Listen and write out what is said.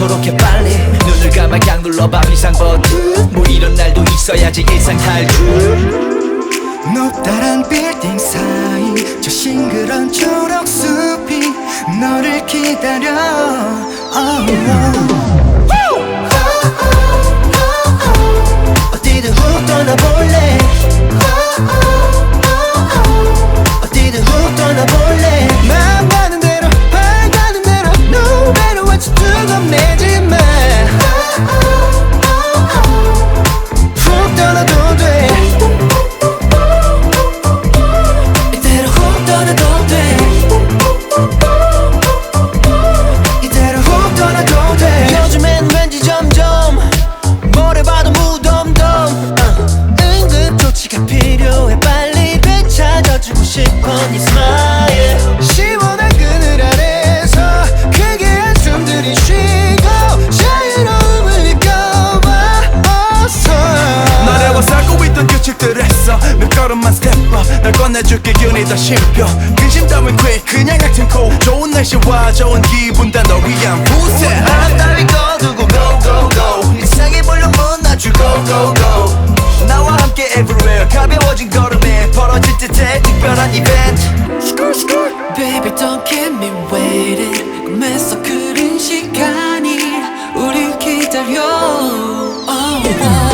않도록 해 빨리. 눈을 감아 그냥 눌러봐 비상 버튼. 뭐 이런 날도 있어야지 일상 탈출. 높다란 빌딩 사이 저 싱그런 초록숲이 너를 기다려. 어디든 훅 떠나볼래. 어디든 훅 떠나볼래. 맘 가는 대로 발 가는 대로 No matter what you do 겁내지 마. 훅 떠나도 돼. 이대로 훅 떠나도 돼. 이대로 훅 떠나도 돼. 요즘엔 왠지 점점 뭘 해봐도 무덤덤. 응급 조치가 필요해. 빨리 되찾아주고 싶어 네 스마일. 시원한 그늘 아래서 크게 한숨 들이쉬고 자유로움을 느껴봐 어서. 너래와 살고 있던 규칙들에서 몇 걸음만 스텝업. 널 꺼내줄게 균이 더 씹혀. 근심 따윈 quick 그냥 같은 코. 좋은 날씨와 좋은 기분 다 널 위한 부세. 바람 따위 꺼두고 go go go. 일상의 볼륨은 낮추 go go go. 나와 함께 everywhere 가벼워진 걸음에 벌어질 듯해 특별한 이벤트. Baby don't keep me waiting. 꿈에서 그린 시간이 우릴 기다려.